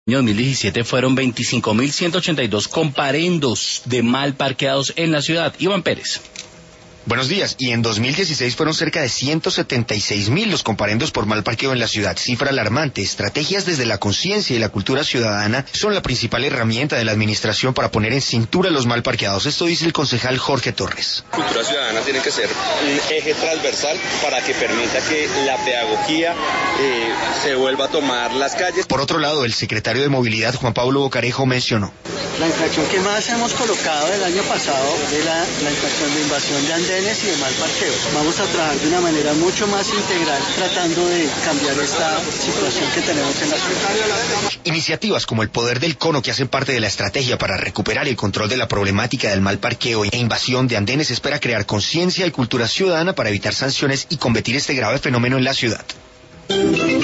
En 2017 fueron 25.182 comparendos de mal parqueados en la ciudad. Iván Pérez. Buenos días. Y en 2016 fueron cerca de 176.000 los comparendos por mal parqueo en la ciudad. Cifra alarmante. Estrategias desde la conciencia y la cultura ciudadana son la principal herramienta de la administración para poner en cintura los mal parqueados. Esto dice el concejal Jorge Torres. La cultura ciudadana tiene que ser un eje transversal para que permita que la pedagogía se vuelva a tomar las calles. Por otro lado, el secretario de Movilidad, Juan Pablo Bocarejo, mencionó: la infracción que más hemos colocado el año pasado es la infracción de invasión de andenes y de mal parqueo. Vamos a trabajar de una manera mucho más integral tratando de cambiar esta situación que tenemos en la ciudad. Iniciativas como el poder del cono, que hacen parte de la estrategia para recuperar el control de la problemática del mal parqueo e invasión de andenes, espera crear conciencia y cultura ciudadana para evitar sanciones y combatir este grave fenómeno en la ciudad.